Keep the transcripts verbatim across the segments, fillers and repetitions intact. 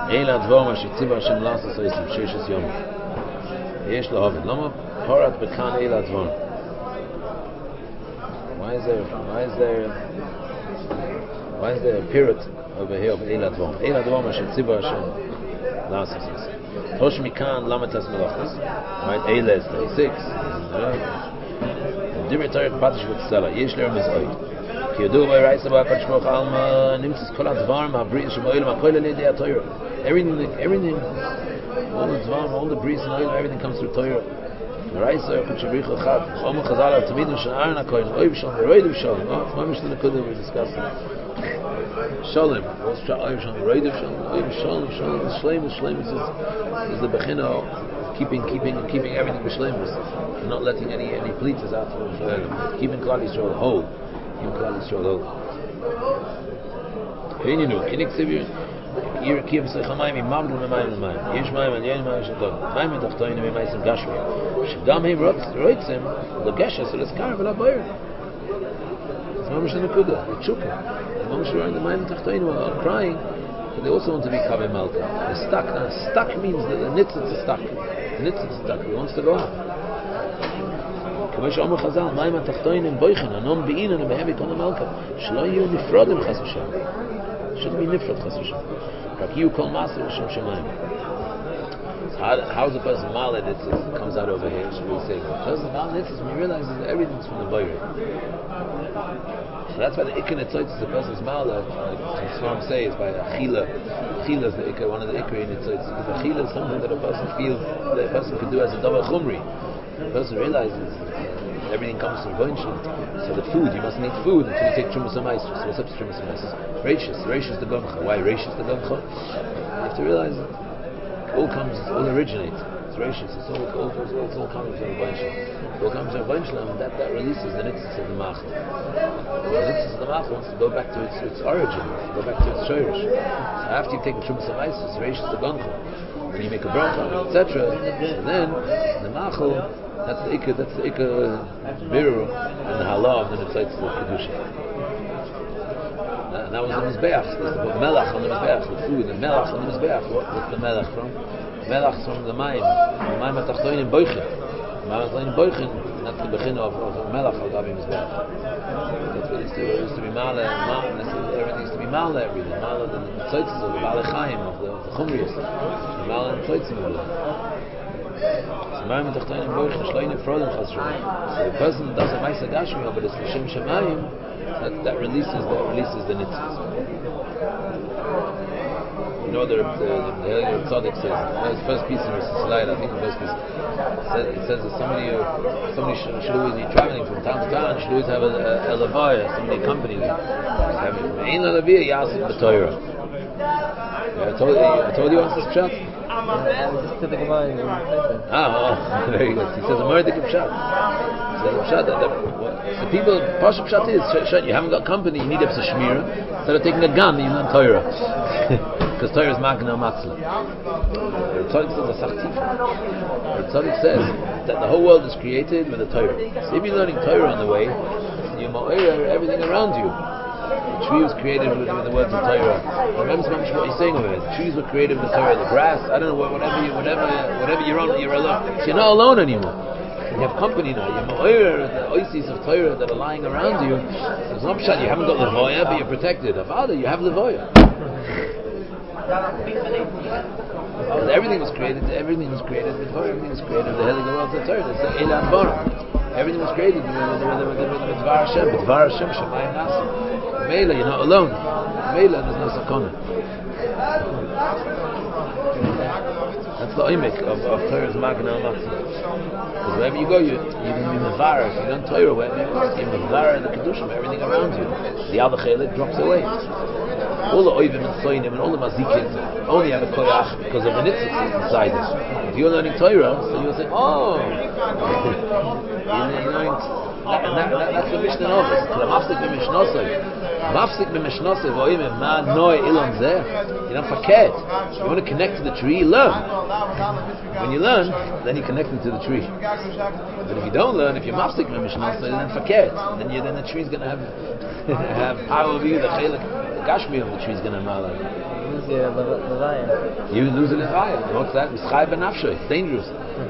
Eila Dvom Asher Tzivah Hashem L'Asos Oisim Sheishes Yom. Yesh Lahavin. Lama Parat Bekan Eila Dvom. Why is there? Why is there? Why is there a period over here of Eila Dvom? Eila Dvom Asher Tzivah Hashem L'Asos Oisim. Tosh Mikan Lamatas Melachos. Right? Eila is thirty-six. Dimmer Torah Patish V'Tzela. Yesh Le'er Mizoi. Ki Yodu V'Ay Reisa V'Akadosh Baruch Hu Alma Nimtzis Kol HaDvar Ma'Bri Shemoil Ma'Koil Alei Dei HaTorah. Everything, everything, all the Dvar, all the Bris and oil, everything comes through Torah. Reisa Akadosh Baruch Hu Chad. Chom Chazal Al Tamidim Shel Aaron HaKohen. Oiv Shalom V'Roidiv Shalom. Oh, my Mishnah Nekudah we're discussing. Shalom. What's Oiv Shalom V'Roidiv Shalom? Oiv Shalom Shalom. Shleimus Shleimus is is the Bechina. Keeping, keeping, keeping everything b'shleimus, and not letting any any pleaters out of uh, keeping Klal Yisrael whole, keeping Klal Yisrael whole. Hey, know, kinik sevir, ir kiyam sechamayim imamdu memayim memayim. Yesh mayim and yesh mayim shadon. Mayim tachtoyin memayim gashmi. Shadam he wrote roitzim l'geshes l'skar v'labayir. It's mamish nekuda, tzhuka. Mamish around the mayim tachtoyin are crying. But they also want to be Kaveh Malka. The stuck, uh, stuck means that the nitzitz is stuck. The nitzitz is stuck. He wants to go up. K'may she'omer Chazal, Mayim ha'tachtoinim boichen, anom be'inan u'behevi kona Malka. Shelo yiyu nifrodim chas v'shem. Shouldn't be nifrod chas v'shem. Rak yiyu kol maser v'shem shemayim. How, how's a person maled nitzitz? It comes out over here. Should we say? Because the maled nitzitz, when you realize that everything's from the boyre. So that's why the ikka netzoitz is the person's maled. Like Swam says by achila. Achila is the ikka, one of the ikka in netzoitz. Because achila is something that a person feels that a person could do as a davar chumri. The person realizes everything comes from Boinshim. So the food, you mustn't eat food until you take Trumas HaMaisos. So what's up to Trumas HaMaisos? Reishis. Reishis the Gomcha. Why Reishis the Gomcha? You have to realize it all comes, it all originates. It's Reishis. It's all, all, all, all, all comes from Boinshim. It all comes from Boinshim, and that, that releases the nitzitz of the Machal. The nitzitz of the Machal wants to go back to its, its origin, go back to its shoyrish. So after you've taken Trumas HaMaisos, Reishis the Gomcha, then you make a bracha, et cetera. And then the Machal, that's the ikka, that's the ikka birur and the halal of the Netzoitz of Kedusha. And that was the Mizbeach. There's the melach on the Mizbeach, the food, the melach on the Mizbeach. What, what's the melach from? Melach from the mayim. The mayim atachtoin in boichin. The mayim atachtoin in boichin, that's the begin of, of melach al gabi Mizbeach. That's what it used to, it used to be male, everything used to be male, everything. Male, the Netzoitzes of the Balei Chaim, of the, the Chumrius. The male and Netzoitzim of it. So the person does a Maisa Gashmi, but it's L'Shem Shemayim, that, that releases that releases the nitzvahs. You know the the the Helier Tzaddik says, his first piece in his slide, I think the first piece, it says, it says that somebody uh, somebody should, should always be traveling from town to town, should always have a, a, a levaya, somebody accompanying them. Ein levaya yasik b'Torah. I told you, I told you once this pshat. Ah, oh, very good. He says a murder pshat. He says a pshat. The people, Pasha pshat is you haven't got company, you need a shmira. Instead of taking a gun, you want Torah, because Torah is magna matzla. The Tzaddik says a sachtif. The Tzaddik says that the whole world is created with the Torah. So if you're learning Torah on the way, you ma'orer everything around you. The tree was created with, with the words of Torah. Remember what you're saying over it. The trees were created with the Torah. The grass, I don't know, whatever you, whatever, whatever you're on, you're alone. So you're not alone anymore. You have company now. You're ma'orer the oases of Torah that are lying around you. So it's not pshat. You haven't got levoya, but you're protected. Father, you have levoya. Because everything was created. Everything was created with Torah. Everything was created with the Helig world of Torah. It's the Elam Bara. Everything was created with the Dvar Hashem. With Dvar Hashem, Shemayim Nasa. Mela, you're not alone. Mela, there's no sakana. That's the oimek of, of Torah's Magna Matzah. Because wherever you go, you even in the Vara, if you don't Torah, wherever you in the Vara and the Kedushim, everything around you, the other Chelik drops away. All the Oivim and Soinim and all the Mazikim only have a koyach because of the nitzvahs inside it. If you're learning Torah, so you'll say, oh, you're learning. That, and that, that, that's the Mishnah of it. The mafsik b'mishnosei, mafsik b'mishnosei v'oimim ma noi ilon zeh. You don't forget. You want to connect to the tree, learn. When you learn, then you connect to the tree. But if you don't learn, if you're mafsik b'mishnosei, then forget. Then you, then the tree's going to have have power over you. The chelik, the gashmi of the tree's going to mal. your levaya. You lose a levaya. What's that? Mischai benafsho. It's dangerous.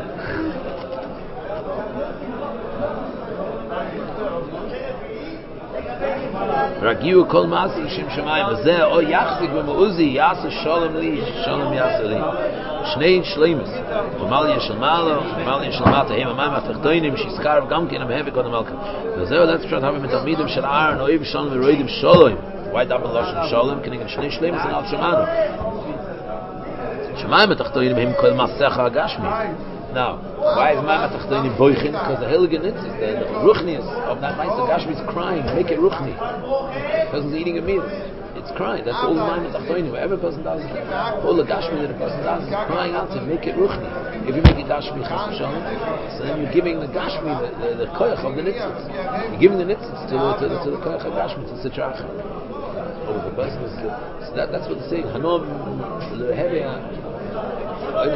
Ragiu kol maser shim shamayim v'zeh o yachzik v'meuzi yasa shalom li shalom yasa li shnei shleimus v'malya shel malo v'malya shel mata hem amayim atachtoinim shizkar v'gamkin am hevik on amalka v'zeh let's try to have him talmidim shel Aaron oiv shalom v'roidim shalom why double lashon shalom can you get shnei shleimus and al shemanu shamayim atachtoinim hem kol masecha agashmi. Now, why is Ma'am Atachtoinim boichin? Because the Heilige Nitzis, the, the ruchnius of that Ma'aser Gashmi is crying. Make it ruchni. The person's eating a meal. It's crying. That's all the Ma'am Atachtoinim. Whatever person does, all the Gashmi that a person does is crying out to make it ruchni. If you make it Gashmi Chas v'Shalom, so then you're giving the Gashmi the, the, the koyach of the Nitzis. You're giving the Nitzis to, to, to, to the koyach of Gashmi, to Sitrach. Oh, the person is, so that, that's what they're saying. Hanom lehevi. That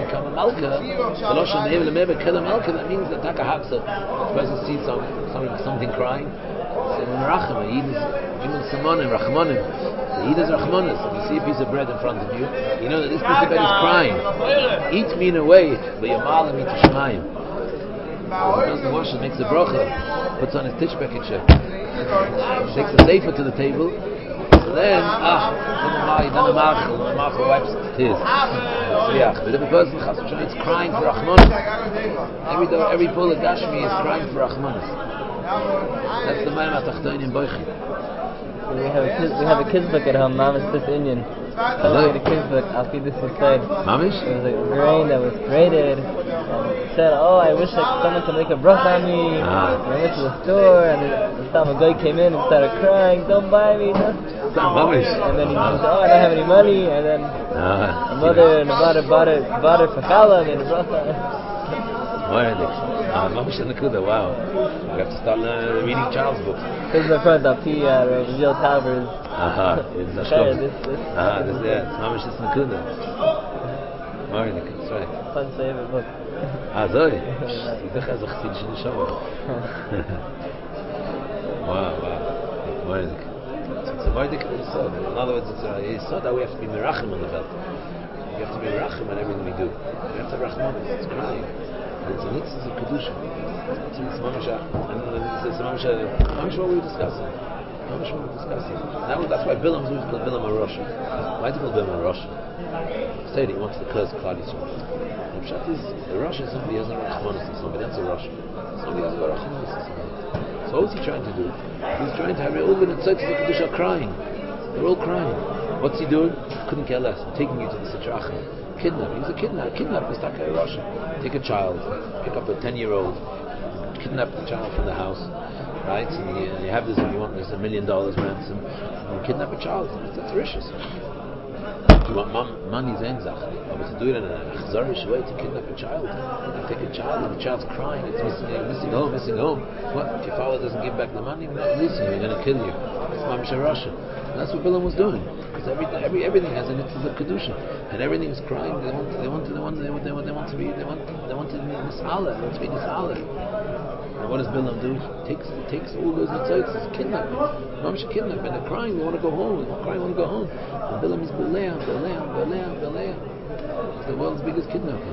means that Taka Haksa, the person sees some, something, something crying. So Merachim, even Simonim, Rachmanim, the Yid is Rachmanis. If you see a piece of bread in front of you, you know that this piece of bread is crying. Eat me in a way, but Yamalim eat Shemayim. The person washes, makes a bracha, puts on his tishbekitcher, takes the sefer to the table. Then, ah, then the machel, the machel wipes his. But if a person is crying for Rachmanis, every every pull of Gashmi is crying for Rachmanis. That's the Ma'am Atachtoinim boichin. We have a kids, we have a kids book at home. Mamish this Indian. I look at the kids book. I'll feed this inside. Mamish? It was a grain that was grated. And it said, "Oh, I wish like someone could make a bracha on me." Ah. And I went to the store, and this time a guy came in and started crying, "Don't buy me!" No. Mamish. And then he said, "Oh, I don't have any money." And then ah. the mother and the father bought it, bought it for challah and the bracha. Ah, Mamish and Nakuda. Wow. We have to start uh, reading Charles' books. This is my friend Dapti, uh, Reveal Towers. Aha, it's a Okay, shlomo. this, this, Ah, this, yeah, it's Mamish is Nakuda. Morning, that's right. Fun favorite book. Ah, sorry. You think as a chassid shel neshama. Wow, wow. Morning. It's a morning yisod. In other words, it's a yisod that we have to be merachim on the belt. We have to be merachim on everything we do. We have to have rachmanis. It's crying. It's a nitzvah of kedusha. It's mamish. It's mamish. Mamish what we were discussing. Mamish what we were discussing. Now that's why Bilam is always called Bilam HaRosha. Why is it called Bilam HaRosha? Say that he wants to curse Klal Yisrael. The pshat is the Rosh is somebody who has a rachmanis on somebody. That's a Rosh. Somebody has a rachmanis on somebody. So what's he trying to do? He's trying to have all the tzaitzes of kedusha crying. They're all crying. What's he doing? Couldn't care less. I'm taking you to the Sitrach. Kidnap. He's a kidnap. Kidnap is Taka Rosh. Take a child, pick up a ten-year-old, kidnap the child from the house, right? And you, you have this, if you want, there's a million dollars ransom. And you kidnap a child. That's vicious. You want mom, money's enzach, but to do it in a chazarish way, to kidnap a child, you take a child and the child's crying, it's missing, missing home, missing home. What? If your father doesn't give back the money, we're not releasing you, we're going to kill you. It's Mamish HaRosha. And that's what Bilam was doing. Because every, every, everything has a mitzvah of kedusha, and everything is crying. They want, they want, they want, they want, they want, they want to be, they want, they want to be nis'ala. They want to be nis'ala. And what does Bilam do? He takes, he takes all those mitzvahs, kidnap, mamish kidnap, and they're crying. They want to go home. They're crying. They want to go home. And Bilam is belea, belea, belea, belea. He's the world's biggest kidnapper.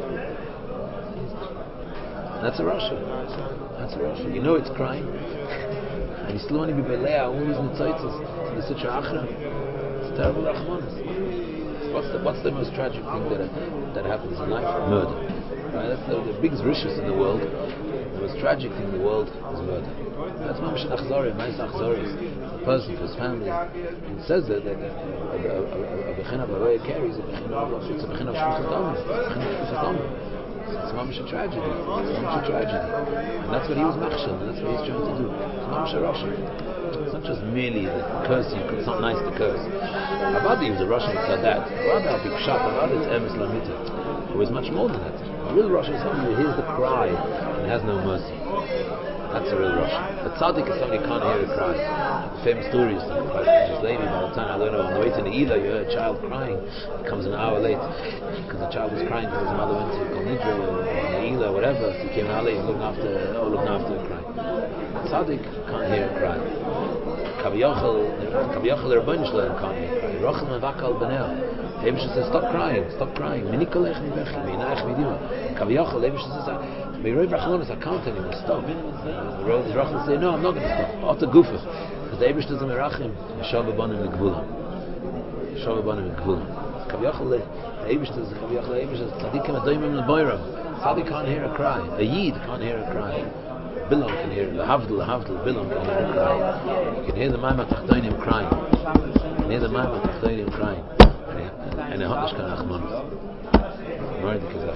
That's a Russia. That's a Russia. You know it's crying, and you still want to be belea all these mitzvahs to the such achra. It's terrible rachmanis. What's the what's the most tragic thing that that happens in life? Murder. Right? That's the, the biggest rishus in the world. The most tragic thing in the world is murder. That's mamish achzori, ma'is achzori. A person, his family. It says that that a bechina b'roya carries a bechina of it's a bechina of shlichus dam. It's It's mamish a tragedy. It's mamish a tragedy. And that's what he was machshel, and that's what he's trying to do. It's mamish a Russian. It's not just merely the cursing, it's not nice to curse. Abadi was a Russian who said that. Abadi, big shot, Abadi is emes lamita. It was much more than that. A real Russian is somebody who hears the cry and has no mercy. That's a real Russian. A tzaddik is somebody who can't hear a cry. The famous story is about this lady, by the time I don't know, on the way to Ne'ilah, you heard a child crying. It comes an hour late because the child was crying because his mother went to Kol Nidra or Ne'ilah or whatever. So he came an hour late and looking after, oh, looking after her crying. A tzaddik can't hear a cry. Kaviyachal, Kaviyachal, the Rebbeinu Shalom can't hear a cry. Rachel Mavakal Benel. Evish says, stop crying, stop crying. Minikolech Mivechi, Meinaich Midima. Kaviyachal, Evish says, Meiroi Rachlonis, I can't anymore, stop. The Rachel say, no, I'm not going to stop. Ota Gufa. Because Evish does a Merachim, Shabbat Banim L'Gvulam. Shabbat Banim L'Gvulam. Kaviyachal, Evish does, Kaviyachal, Evish does, Tzadikim Adoimim L'Boiram. Tzadik can't hear a cry. A Yid can't hear a cry. Bilam can hear it. The Havdil, the Havdil, Bilam can hear a cry. You can hear the Maimah Tachtoinim crying. You can hear the Maimah Tachtoinim crying. And a Hotnish can Achmanis. Mardi Kazach.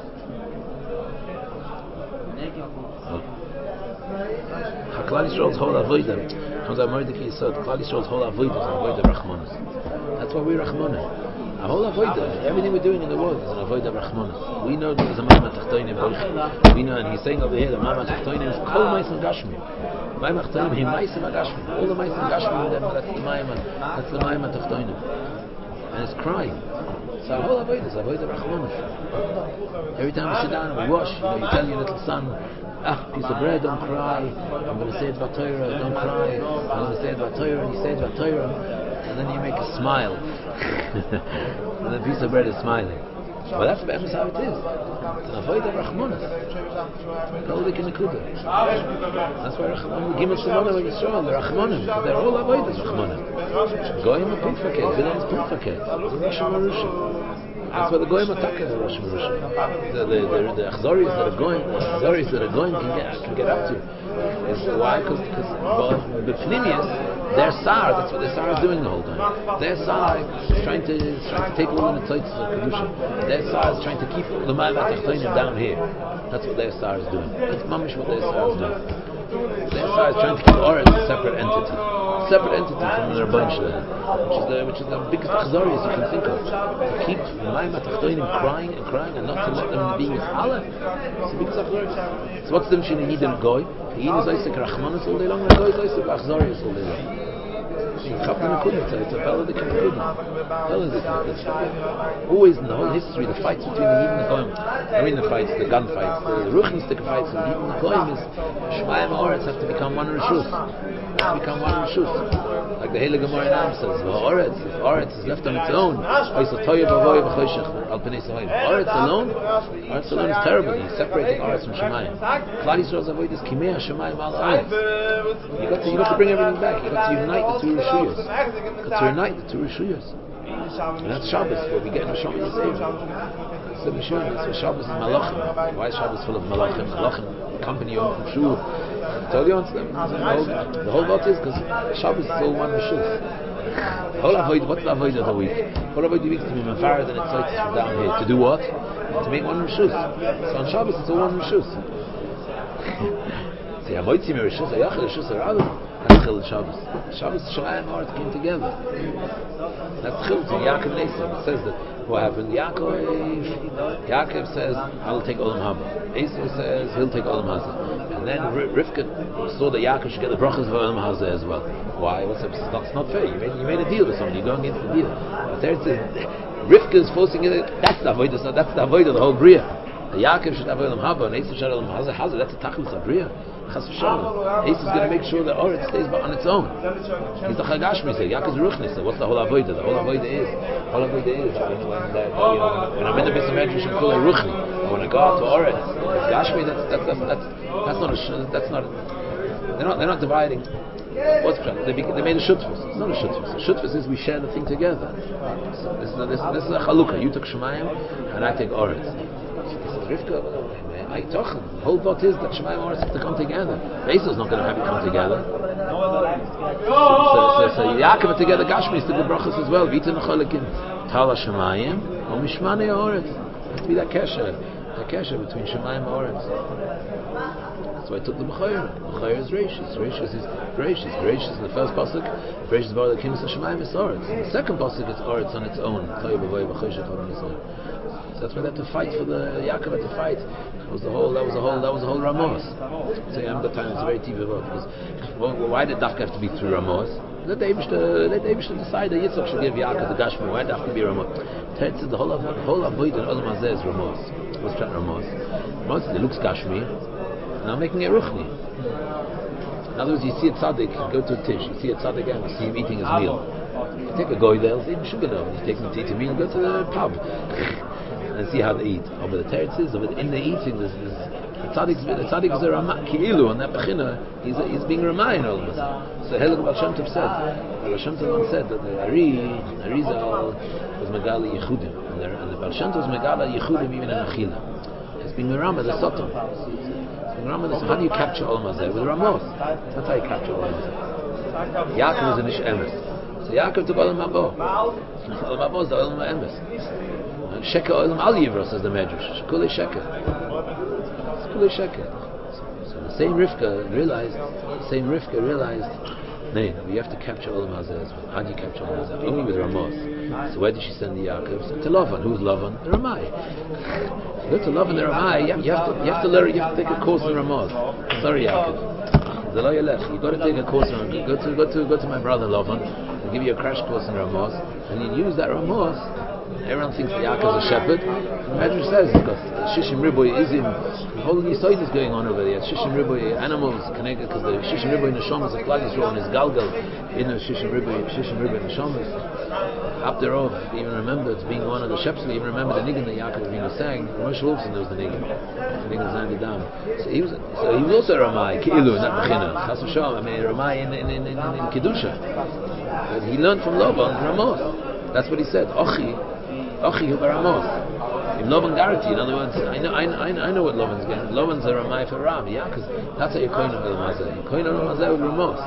Klal Yisrael's whole avodah comes out Mardi Kazach. Klal Yisrael's whole avodah is an avodah Rachmanis. That's why we're Rachmanis. Our whole avodah, everything we're doing in the world is an avodah Rachmanis. We know there's a Maimah Tachtoinim. We know, and he's saying over here, the Maimah Tachtoinim is Kol Ma'asim Gashmi. Maimah Tachtoinim, he Ma'asim Gashmi. All the Ma'asim Gashmi, that's the Maimah, that's the Maimah Tachtoinim. And it's crying. So our whole avodah is avodah Rachmanis. Every time we sit down and we wash, you know, you tell your little son, ah, piece of bread, don't cry. I'm going to say it Vatayra, don't cry. I'm going to say it Vatayra, and you say it Vatayra. And then you make a smile. And the piece of bread is smiling. Well, that's how it is. It's an avodah Rachmanis. Goldik in the Kudah. That's why Rachmanim, Gimel Shemona when Yisrael, they're Rachmanim. They're all avodas Rachmanim. Goyim are Pulfaket, Bilam's Pulfaket. Rosh Marusha. That's why the Goyim attack is Rosh Marusha. The the the, the Achzoris that are going, the Achzoris that are going can get can get up to. Is why? Because because the Pnimius, their Sar, that's what their Sar is doing the whole time. Their Sar is trying to is trying to take all the titles of Kedusha. Their Sar is trying to keep the Ma'amat Tachtoinim down here. That's what their Sar is doing. That's mamish what their Sar is doing. Their Sar is trying to keep Oretz a separate entity. Separate entity from the Rabban Shalom, which is the which is the biggest Achzorius you can think of. To keep the Ma'amat Tachtoinim crying and crying and not to let them be Yis'ala. It's the biggest Achzorius. So what's the Mishin Yid and Goy? The Yid is Isaac Rachmanis all day long, and the Goy is Isaac Achzorius all day long. It's a fellow that can couldn't. Always in the whole history, the fights between the Yid and the Goyim, I mean the fights, the gun fights, the Ruchnistik fights, the Yid and the Goyim is Shemaim Ha'oretz have to become one Rishus. Have to become one Rishus. Like the Heilige Gemara Nam says, Ha'oretz, if Oretz is left on its own, Oretz alone, Oretz alone is terrible. He's separating Oretz from Shemaim. Klal Yisrael's avoid is Kimei HaShemaim Al Oretz. You got to, you got to bring everything back. You got to unite the two Rishus. Got to unite the two Rishuyos. And that's Shabbos, where we get in Shabbos the same. That's the Rishuyos. That's what Shabbos is Malachim. Why is Shabbos full of Malachim? Malachim accompany you from Shul. Tell you on them. The whole lot is because Shabbos is all one Rishus. The whole avoid, what's the avoid of the week? What avoid the week is to be Mefarad and excited from down here. To do what? To make one Rishus. So on Shabbos it's all one Rishus. So Yamoid Tzim Rishus, Ayachel Rishus, Aradim. That's Chil Shabbos. Shabbos Shemaim Ha'oretz came together. That's Chil to Yaakov Nesam. It says that what happened. Yaakov, Yaakov says, "I'll take Olam Haba." Esau says, "He'll take Olam Hazeh." And then Rivka saw that Yaakov should get the brachas of Olam Hazeh as well. Why? What's up? It's not, it's not fair. You made you made a deal with someone. You're going against the deal. But there it says, Rivka is forcing it. That's the avodah. That's the avodah of the whole bria. Yaakov should have Olam Haba, and Esau should have Olam Hazeh. Hazeh. That's a tachlis of bria. Chas v'shalom. Esau is going to make sure that Oretz stays on its own. He's the Chagashmi. Yaakov is Ruchnis. What's the whole avodah? The whole avodah is, the whole avodah is when, when, the, you know, when I'm in the Beis Medrash and full of Ruchni, and when I go out to Oretz, Gashmi. That's that's that's that's, that's not a that's not. A, they're not they're not dividing. What's the they, they made a shutfus. It's not a shutfus. A shutfus is we share the thing together. So this is a, this, this is a chalukah. You took Shemayim and I take Oretz. This is Rivka. I talk. The whole thought is that Shemayim and Oretz have to come together. Esau's not going to have it come together. So, so, so Yaakov together, Gashmi is to the brachas as well. V'ita necholikin Tala Shemayim or Mishmane Oretz. Has to be that kesher, that kesher between Shemayim and Oretz. That's why I took the B'chayr. B'chayr is Reishis. Reishis is Reishis. Reishis in the first pasuk. Reishis bar the kingdom of Shemayim is Oretz. The second pasuk is Oretz on its own. So that's why they had to fight for the Yaakov had to fight. That was the whole. That was the whole. That was the whole Ramos. So yeah, the time it's very T V about because well, why did Dafka have to be through Ramos? Let the Eibishter, let the Eibishter decide that Yitzchak should give Yaakov the Gashmi. Why did it have to be Ramos? The whole of the whole avoid in Olam Hazeh is Ramos. What's that Ramos? Ramos it looks Gashmi. Now I'm making it Ruchni. In other words, you see a tzaddik, go to a tish, you see a tzaddik and you see him eating his meal. You take a guy there, say sugar now. You take him to eat a meal, go to the pub and see how they eat. Over the terrace is, over in the eating, there's, there's the tzaddik, the tzaddik is a ramah, ki'ilu, on that bechina, he's, he's being ramah in all of us. So Helig Baal Shem Tov said, Baal Shem Tov once said that the Ari, Arizal was Megala Yechudim, and the, and the Baal Shem Tov was Megala Yechudim even in Achila. He's being Ramah, the Sotom. Ramah, the how do you capture Olam Hazeh? With Ramos. That's how you capture Olam Hazeh. Yaakov was an Ish Emes. So Yaakov took Olam Habo. Olam Habo is the Olam Emes. Sheker Olam Al Yivros says the Medrash. Shekule Sheker. Shekule Sheker. So the same Rivka realized, the same Rivka realized, no, we have to capture Olam Hazeh as well. How do you capture Olam Hazeh? Only with Ramos. So where did she send the Yaakov? Sent to Lavan. Who's Lavan? The Ramai. If you go to Lavan the Ramai, you have to you have to learn. You have to take a course in Ramos. Sorry, Yaakov. You got to take a course in go to go to go to my brother Lavan. He'll give you a crash course in Ramos, and you use that Ramos. Everyone thinks the Yaakov is a shepherd. Medrash says because Shishim Riboy is in the whole Yisoid is going on over there. Shishim Riboy animals connected because the Shishim Riboy Neshamas the Klal Yisrael and his Galgal in the Shishim Riboy Shishim Riboy Neshamas. After all, even remembered being one of the shepherds. Even remember the niggin that Yaakov Avinu sang. Moshe Wolfson knows the niggin. The niggin sang the dam. So he was so he was also a Ramai Ki'ilu in that Bechina. Chas v'shalom. I mean a Ramai in in in in, in Kedusha. But he learned from Lavan Ramos. That's what he said. Ochi. Ochi hu baramos. In Lavan Garati, in other words, I know, I know, I know what Lavan's getting. Lavan's a Ramai for Ram, yeah, because that's how you're coin of Olam Hazeh. You're coin of Olam Hazeh with Ramos.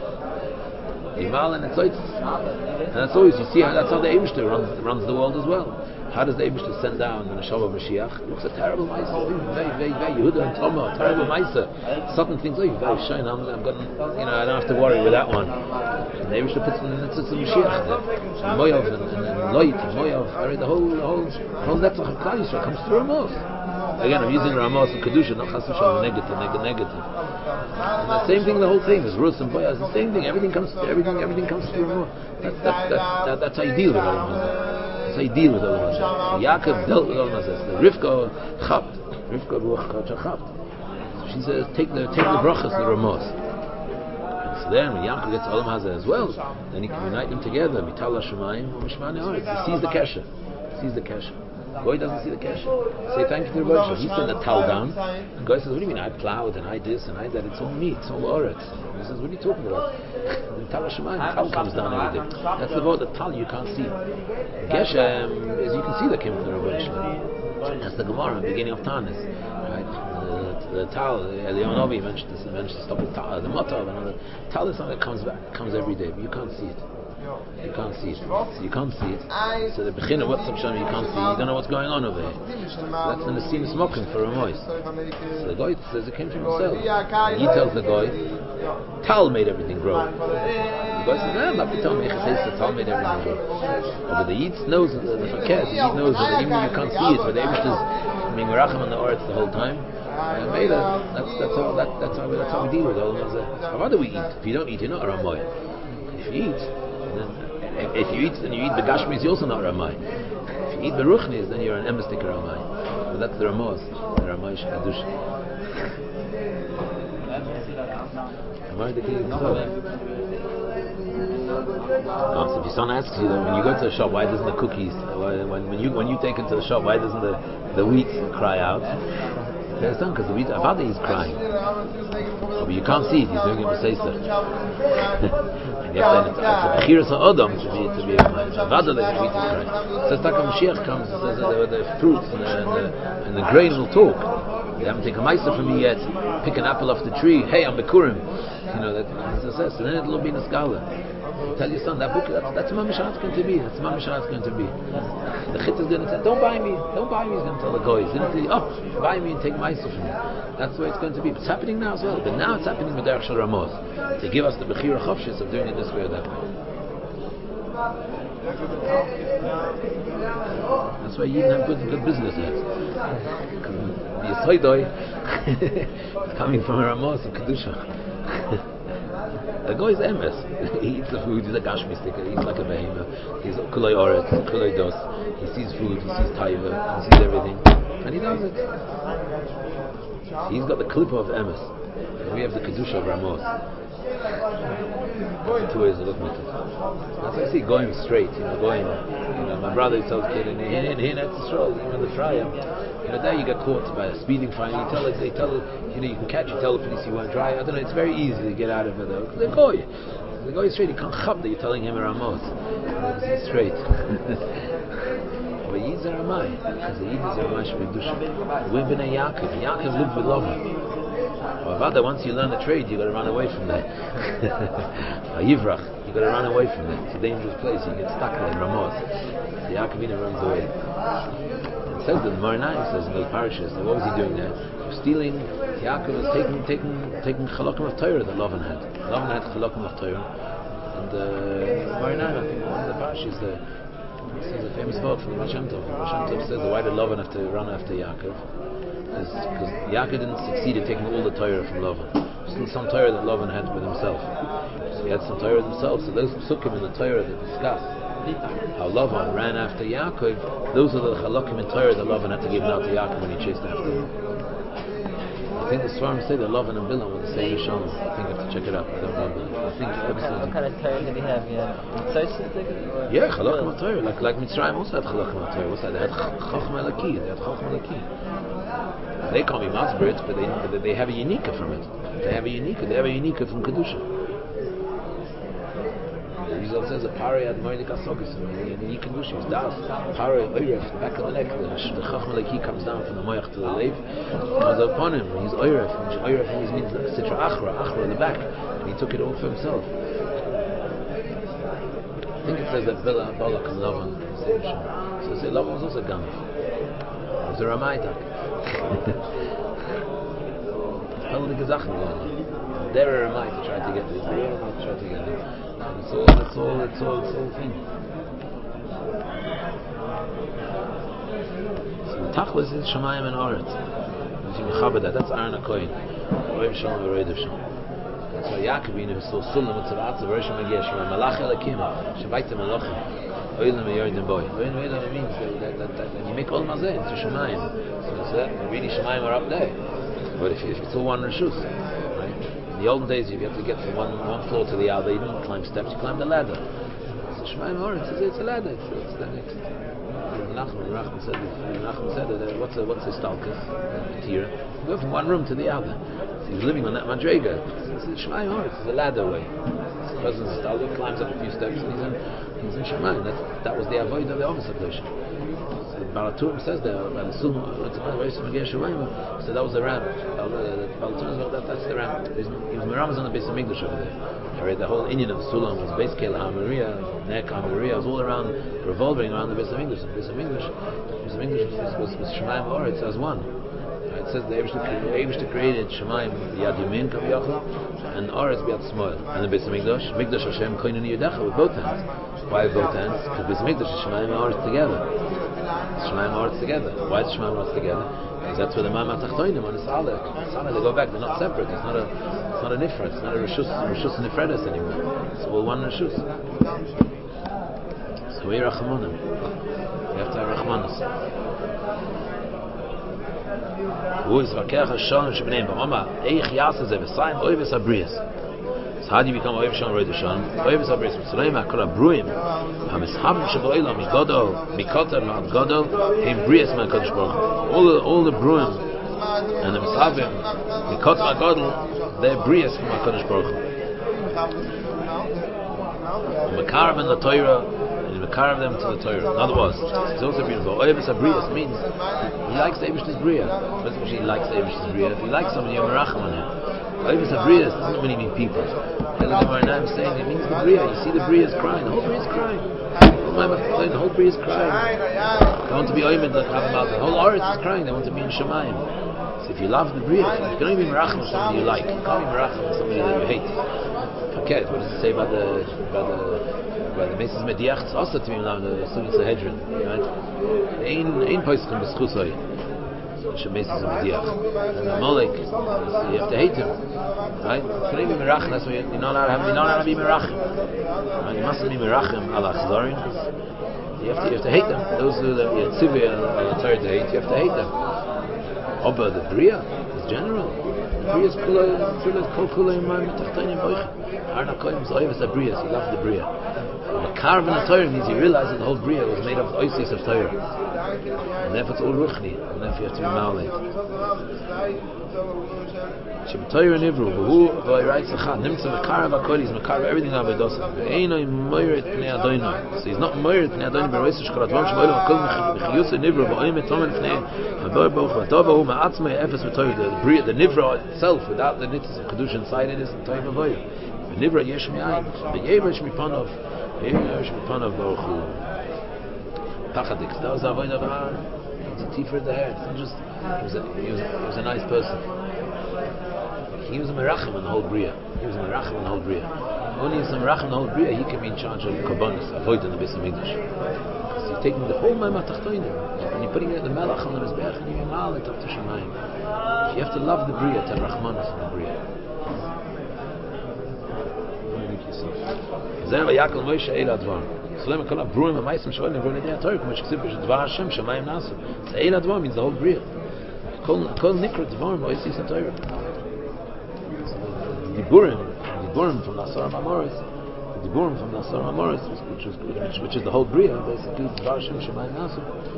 Imal and Etzoitz. And that's always, you see, how that's how the Eibishter runs, runs the world as well. How does the Eibishter send down the Neshama Mashiach? It looks a terrible Maisa. Very, very, very, Yehuda and Tomer, terrible Maisa. Certain things, oh, very shine, I'm, I'm got, you know, I don't have to worry with that one. And the Eibishter puts in the Nitzitz of Mashiach there. And Moyav and, and, and Loit and Moyav, the whole, the whole, the whole Netzach of Klal Yisrael comes through Ramos. Again, I'm using Ramos and Kedusha, not Chas v'Shalom, negative, negative, negative. And the same thing, the whole thing, is Rus and Boyaz, the same thing, everything comes, everything, everything comes through Ramos. That's, that's, that's, that, that's how you deal with Olam Hazeh. That's how you deal with Olam Hazeh. So Yaakov dealt with Olam Hazeh. The Rivka chapt, Rivka ruach kacha chapt. So she says, take the take the brachas, the Ramos. And so then, when Yaakov gets Olam Hazeh as well, then he can unite them together. Mital Hashemayim, Mishmane Haaretz. He sees the kesher. He sees the kesher. Goy doesn't see the kesher. Say thank you to the Rebbe. He sent the tal down. And Goy says, what do you mean? I plowed and I this and I that. It's all me. It's all Oretz. He says, what are you talking about? The tal Hashemayim, tal comes down every day. That's the word. The tal you can't see. Geshem, as you can see, that came from the Rebbe. That's the Gemara, the beginning of Tanis. Right? The, the tal, Eliyahu mentioned this. Mentioned the tal, the Matav, and the tal is something that comes back, comes every day, but you can't see it. You can't see it. So you can't see it. So the Bechina, what's up, Shem, you can't see. You don't know what's going on over here. So that's the Nesim smoking for a moist. So the guy says it came from himself. And he tells the guy, Tal made everything grow. The guy says, no, I'm not telling me. Tal made everything grow. But the Yitz knows, the Fakir, the Yitz knows that even if you can't see it, but the Eibishter is being Merachim on the Oretz the whole time. Uh, that's that's how that, that's how that's how we deal with all of it. How do we eat? If you don't eat, you're not a Ramoy. If you eat, then if you eat, then you eat the Gashmis, you're also not Ramai. If you eat the Ruchnis, then you're an emestik Ramai. But that's the Ramos, the Ramai Shekadush. Ramai the King. Oh, so if your son asks you, when you go to the shop, why doesn't the cookies, why, when, when you when you take it to the shop, why doesn't the the wheat cry out? There's son, because the wheat, Avada is crying. Oh, but you can't see it. He's doing it with Seisa. You have to, it's a Bechiras HaOdam to be, to be a man. Avada like the wheat is crying. Says Taka Mashiach comes and says that the, the fruits and the, and, the, and the grain will talk. You haven't taken a Maisa from me yet. Pick an apple off the tree. Hey, I'm Bekurim. You know, that, that's what it says. And then it'll be in a skala. You tell your son, that book, that's, that's Mamish how it's going to be. That's Mamish how it's going to be. The Chitz is going to say, don't buy me. Don't buy me. He's going to tell the guy. He's going to say, oh, buy me and take Maisa from me. That's the way it's going to be. It's happening now as well. But now it's happening with Derech Shel Ramos. To give us the Bechira Chavshis of doing it this way or that way. That's why you didn't have good, good business heads. The Yisoidoi is coming from a Ramos of Kedusha. The guy is emes. He eats the food. He's a gashmi sticker. He eats like a behemoth. He's kulay oretz, kulay dos. He sees food. He sees taiva. He sees everything, and he does it. He's got the clipper of emes. We have the kedusha of Ramos. Two ways of looking at it. As I see, going straight, you know, going, you know, my brother tells kid, and he, he, he, that's the stroll, you know, the trial. You know, there you get caught by a speeding fine, you tell it, they tell it, you know, you can catch, you tell the police you want to try, I don't know, it's very easy to get out of it though, because they go you. They go you straight, you can't chab that you're telling him Ramos. It's straight. But Yizar Amai, because the Yizar Amai should be Dusha. We've been a Yaakov, Yaakov lived with love. However, once you learn the trade, you got to run away from that. Yivrach, you got to run away from that. It's a dangerous place. You get stuck there in Ramos. So Yaakovina runs away. It says that the Maranayim says in those parishes, that what was he doing there? He was stealing. Yaakov was taking taking taking chalokim of Torah that Lavan had. Lavan had chalokim of Torah, and uh, Maranayim, I think one of the parishes there. This is a famous quote from the Baal Shem Tov. Baal Shem Tov says, why did Lavan have to run after Yaakov? Because Yaakov didn't succeed in taking all the Torah from Lavan. Still some Torah that Lavan had with himself. So he had some Torah himself. So those psukim in the Torah that discuss how Lavan ran after Yaakov, those are the chalakim in Torah that Lavan had to give out to Yaakov when he chased after him. I think the Svarim say that Lavan and Bilam were the same Yisham. I think I have to check it up. I don't remember. I think What kind, what kind of Torah did he have? Yeah, yeah, Chalakim HaTorah. Like like Mitzrayim also had Chalakim HaTorah. What's that? They had Chachma Elaki. They had Chachma Elaki. They can't be Masberits, but they but they have a unika from it. They have a unika. They have a unika from Kedusha. The result says a Pari had Moedik Asogis and a unique Kedusha. It's Das. Pari Oiref, back of the neck. The Chachma Elaki comes down from the Moech to the Lev. Comes upon him. He's Oiref. Oiref means Sitra Achra, Achra in the back. And he took it all for himself. I think it says that Bela Balak and Lavan. So say Lavan was also Ganav. It was a Ramaitak. Hell the Gezachen going on. They're a Ramai to try to get this. They're a Ramai to try to get it. And it's all, it's all, it's all, it's all thing. So the Tachlis is Shemayim and Oret. That's Aaron HaKoyin. Oiv Shalom v'Roidev Shalom. That's why Yaakovinu is so sulam with Tzavats of Rosh Magiah Shema Malach Elakim Shavayta Malachim Oilam Yodim Boy. Oilam Yodim means that, that, that, that you make all mazeh into Shemayim. So it's that really Shemayim are up there. But if, if it's all one reshus, right? In the olden days, if you have to get from one one floor to the other, you don't climb steps, you climb the ladder. So Shemayim or it's, it's a ladder. It's, it's the next. Nachman, Nachman said, Nachman said that, uh, what's a what's a stalker? Tira. You go from one room to the other. So he's living on that madrega. It's a Shemayim or it's a ladder way. His cousin Stalker climbs up a few steps and he's in he's in Shemayim. That that was the avoid of the officer station. So the Balaturim says there, so that was the ram. The Balaturim says that that's the ram. He was Meramaz on the base of Migdash over there. I read the whole Indian of the Sulam was basically Hamaria, Nek Hamaria, was all around, revolving around the base of English. The base of English, the base of English was, was, was Shemayim or it says one. It says the Eibishter created Shemayim Yad Yamin Kaviyachal and Oretz B'Yad Shmoel. And the base of English, Migdash Hashem Koinen Yudecha with both hands. Why with both hands? Because the base of English is Shemayim and Oretz together. Shemayim and Oretz together. Why is Shemayim and Oretz together? Because that's where the Ma'am HaTachtoinim on the Saleh. Saleh, they go back, they're not separate. It's not a It's not a nifra, it's not a reshus, reshus nifredes anymore. It's all one reshus. So we're rachmanim. We have to have rachmanis. Who is vakeach hashalom shebneim b'mama? Eich yasa ze v'sayim oives abrias. So how do you become oiv shalom roiv shalom? Oives abrias. V'saleim ha'kol abruim. Ha'mishabim shebo'ilam migodol mikotar ma'ad godol heim brias ma'kadosh baruch Hu. All the all the bruim and the mishabim mikotar ma'ad godol, they're brias from HaKadosh Baruch Hu. Mekarav in the Torah, and Mekarav them to the Torah. In other words, it's also beautiful. Oyeves HaBrias means he likes the Eibishter's Bria. It doesn't mean he likes the Eibishter's Bria. If he likes somebody, you're merachim on him. Oyeves HaBrias doesn't really mean people. The Maranayim is saying it means the Bria. You see the Bria is crying. The whole Bria is crying. The whole Bria is crying. They want to be Oymed like Havamaz. The whole Aretz is crying. They want to be in Shemayim. So if you love the Bria, you can only be merachim with somebody you like. You can't be merachim with somebody that you hate. Okay, what does it say about the about the about the Meses Mediach? It's also to be love the students of Hedron, right? Ein ein poskim b'schusay. She Meses Mediach. And the Molek, you have to hate him, right? You can only be merachim. That's why you're not allowed to have. You're not allowed to be merachim. Right? You mustn't be merachim ala chzarin. You have to you have to hate them. Those who are the tzivah ala Torah to hate, you have to hate them. Oba the Bria is general. Bria is kula, tefillah is kol kula in my metachtoinim boichin. Har nakoyim is oiv a bria, so he loves the bria. The carving of Torah means he realized that the whole bria was made of oisis of Torah. And therefore it's all ruchni, and therefore you have to be ma'aled. Shem Torah nivru, v'hu v'ayrai tzachad, nimtza mekarav hakol, he's mekarav everything avodosa. Ve'enoi moiret pnei adoinoi. So he's not moiret pnei adoinoi, but roisu shkol advam shmoilu hakol mechiyusu nivru, v'oim etomen pnei, v'bor boch v'tova hu ma'atzmei efes v'torah. The bria, the nivra itself, without the nitzis of kedusha inside it, is the Torah v'voyer. V'nivra yesh mi'ayin, v'yevesh mi'panov, v'yevesh mi'panov baruch hu. Pachadik, that was the avodah of Aaron. It's a tifer of the hair. It's not just, he was, a, he, was a, he was a nice person. He was a merachim on the whole bria. He was a merachim on the whole bria. Only if he's a merachim on the whole bria, he can be in charge of korbanos, avodah in the Beis Hamikdash. Because you're taking the whole Maimah Tachtoinim and you're putting it in the melach on the mizbeach and you're mal it up to Shemayim. You have to love the bria, to have rachmanas on the bria. Zeh v'yakol Moshe eila advar. Solem kol abruim ha'maisim shoel nevro nedei HaTorah, כמו שכתוב בדבר השם שמיים נעשו. So eila advar means the whole bria. Kol nikra dvar moisis HaTorah. Diburim, Diburim from Nasar Mamoris, Diburim from Nasar Mamoris, which is which, which is the whole bria, basically Dvar Hashem Shemayim Nasu.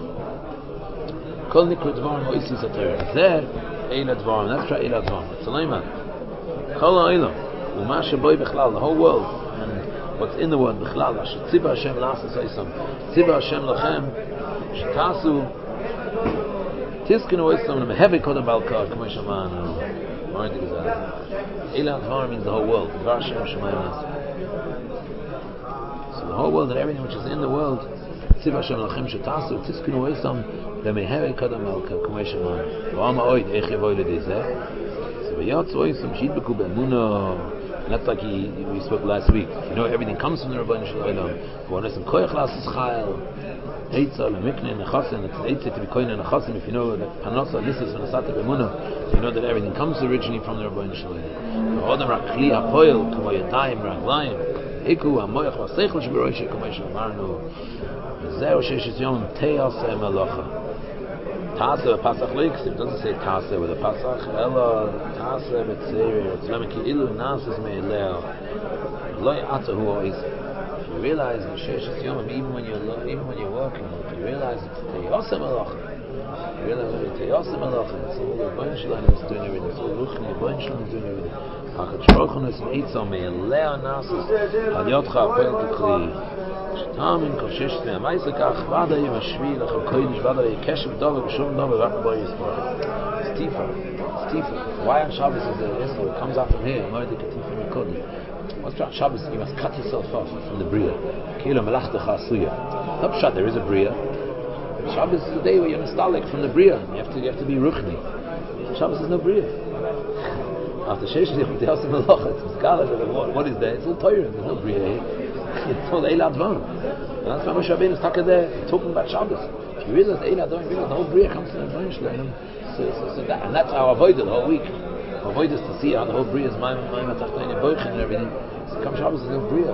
Kol nikra dvarim oisis HaTorah. There, eila dvarim. That's right, eila dvarim. It's a leiman. Kol ha'olam, u'ma sheboi b'chlal, the whole world, and what's in the world b'chlal, asher tzibah Hashem la'asas oisam, tzibah Hashem lachem, shetasu, tiskenu oisam, nemehevi kodem balkar, k'mo shamanu. Eila Advar means the whole world. Dvar Hashem Shemayim Nasu. So the whole world and everything which is in the world, Tziv Hashem Lachem Shetasu, Tiskunu Oisam, Lemehevi Kadam Malka, K'mei Shemayim. V'ama Oid, Eich Yevoy L'Dizeh. So V'yatzu Oisam, Shidbeku Be'emunah. And that's like he, we spoke last week. You know, everything comes from the Rabbeinu Shalom. V'onesem Koyach L'Asus Chayil. Eitzah L'Mikne Nechasim. It's Eitzah to be Koyne Nechasim. If you know that Panosa, Lissus, V'nasata Be'emunah, you know that everything comes originally from the Rabbeinu Shalom. V'odem Rak Kli HaPoil, K'mo Yadayim Raglayim, Iku HaMoyach V'aseichel Sh'beroishe, K'mo Shemarnu. V'zeu Sheshes Yom Teyaseh Melacha. Taseh V'Pasach Leiksiv, it doesn't say Taseh with a Pasach, Ela Taseh B'Tzeir, it's Lema Ki Ilu Nases Me'eleo, Loi Atahu Oiz. If you realize the Sheshes Yom, even when you're even when you're working, if you realize it's Teyaseh Melacha, you realize that it's Teyaseh Melacha, it's all the Rabbeinu Shalom is doing everything, it's all Ruchni, the Rabbeinu Shalom is doing everything. HaKadosh Baruch Hu is Eitzah Me'eleo Nases, Al Yodcha HaPoel K'Kli. Shtamin kol shesh tmei ha'mayis lekach vada yim hashvi lechem kodesh vada yikeshev dove b'shum dove v'rak b'boy yisparach. It's tifa. It's tifa. Why on Shabbos is the Israel? It comes out from here. Moedik tifa mikodem. What's on Shabbos? You must cut yourself off from the bria. Kilo melachtecha asuya. Not pshat. There is a bria. Shabbos is the day where you're nostalgic from the bria. You have to. You have to be ruchni. Shabbos is no bria. After shesh yom te'asim melacha, it's miskala. What is there? It's all Torah. There's no bria here. It's all Eila Advar. And that's why Moshe Rabbeinu is talking there, talking about Shabbos. If you realize Eila Advar, the whole bria comes from the Rabbeinu Shalom. So, so, so that, and that's how I avoided the whole week. I avoided to see how the whole bria is my my matachtain and boichin and everything. So come Shabbos is no bria.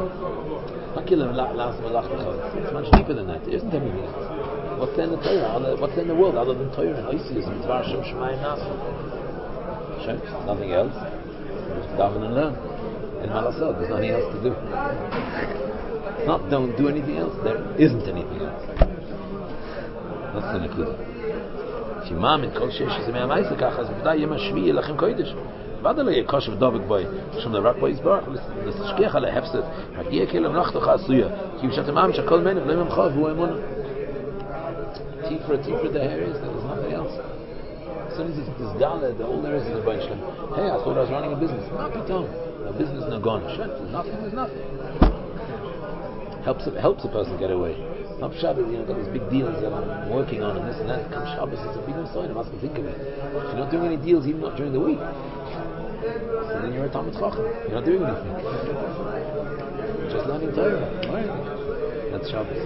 It's much deeper than that. There isn't anything else. What's there in the Torah? Other, what's there in the world other than Torah and Oisius and Dvar Hashem Shemayim Nasu? Nothing else. Just daven and learn. In Malasot, there's nothing else to do. It's not don't do anything else, there isn't anything else. That's the Nakuda. If you mam in kol shesh is mei ha'mayis lekach, אז בוודאי יהיה משביע לכם קודש. ודאי לא יהיה כושר ודבק בוי, שום דבר פה יסברך, לשכיח על ההפסד, הגיע כאילו מלאכתך עשויה, כי בשעת מאמין שהכל מנב לא יממך והוא אמונה. Tifra, tifra the hair is, there's nothing else. As soon as it's this gala, the whole there is is a bunch of, hey, I thought I was running a business. Not pitom. A business no gone. Shut. There's nothing. There's nothing. Helps helps a person get away. Not Shabbos, you know, got these big deals that I'm working on and this and that. Come Shabbos, it's a big sign. I mustn't think of it. If you're not doing any deals, even not during the week, so then you're a Talmud Chacham. You're not doing anything. Just learning Torah. Right? That's Shabbos.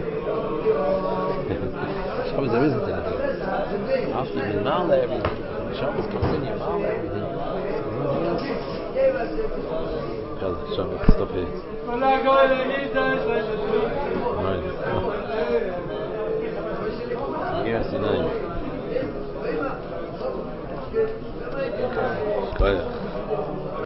Shabbos, there isn't anything. After you mala everything, Shabbos comes in, you mala everything. So nothing else. Shabbos, stop here. Right. Yes, you know. Go ahead.